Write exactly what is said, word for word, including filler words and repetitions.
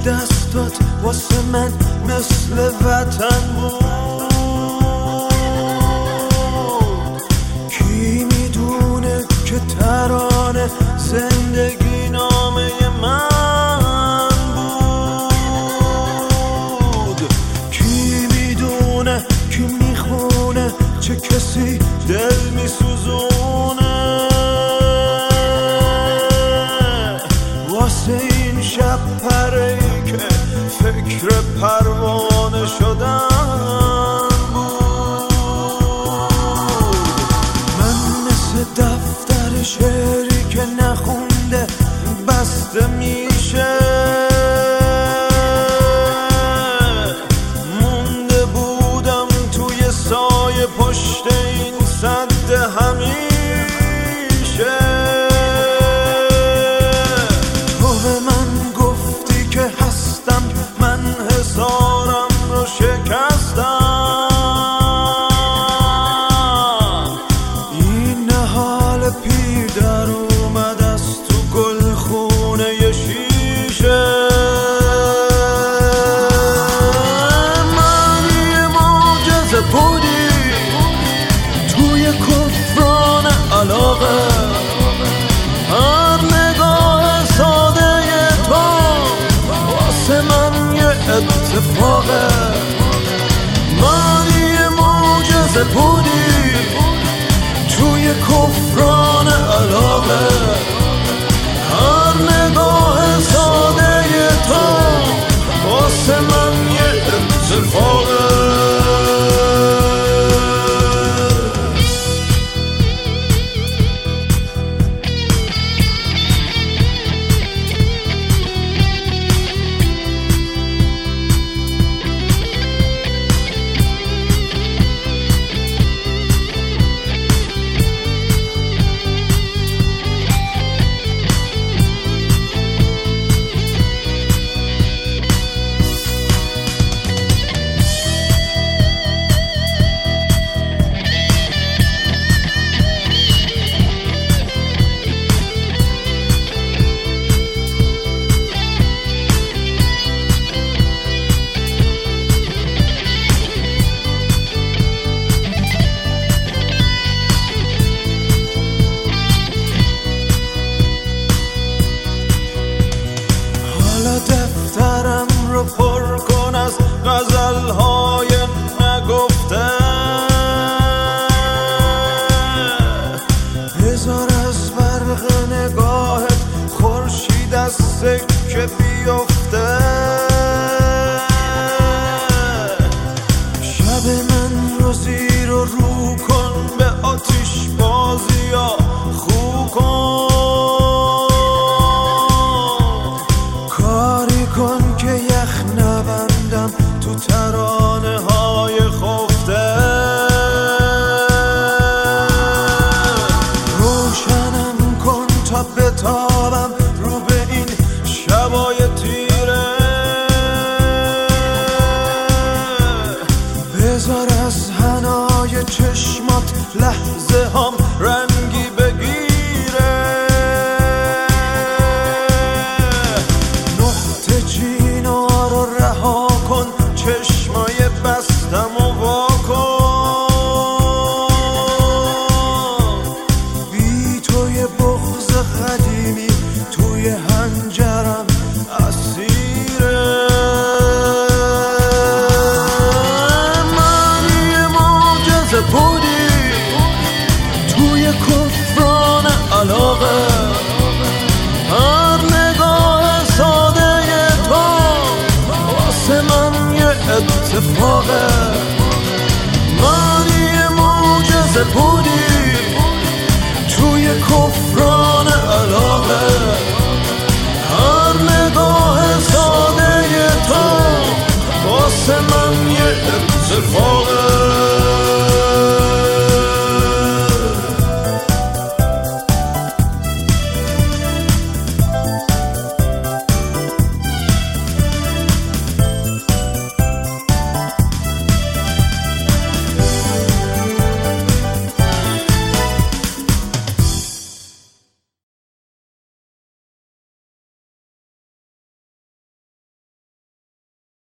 دستات واسه من مثل وطن بود. کی میدونه که ترانه زندگی نامه من بود. کی میدونه کی میخونه چه کسی دل میسوزونه واسه این شب پره‌ای که فکر پروانه شدن بود. من مثل دفتر شعری که نخونده بسته میشه مونده بودم توی سایه پشت این سد همیشه. تو به من گفتی که هستم، من حصارم رو شکستم. این حال پیر در اومد از تو گل خونه ی شیشه. من یه معجزه بودی توی کفران علاقه. هر نگاه ساده تو واسه من یه اتفاقه. من یه معجزه بودی توی کفران علاقه. هر نگاه ساده تو واسه من یه اتفاقه. دفترم رو پر کن از غزل‌های نگفته. بذار از برق نگاهت خورشید از سکه بیفته. شب من رو زیر و رو کن به آتیش بازی یا خو کن. کن که یخ نبندم تو ترانه های خفته. روشنم کن تا بتابم رو به این شبای تیره. بذار از حنای چشمات لحظه هم رنگی بگیره. چینا رو رها کن چشمای بستم و وا کن. بی توی بغض قدیمی توی هنجرم اسیره. من یه معجزه بودی توی کفران علاقه. هر نگاه ساده من یه اتفاقه.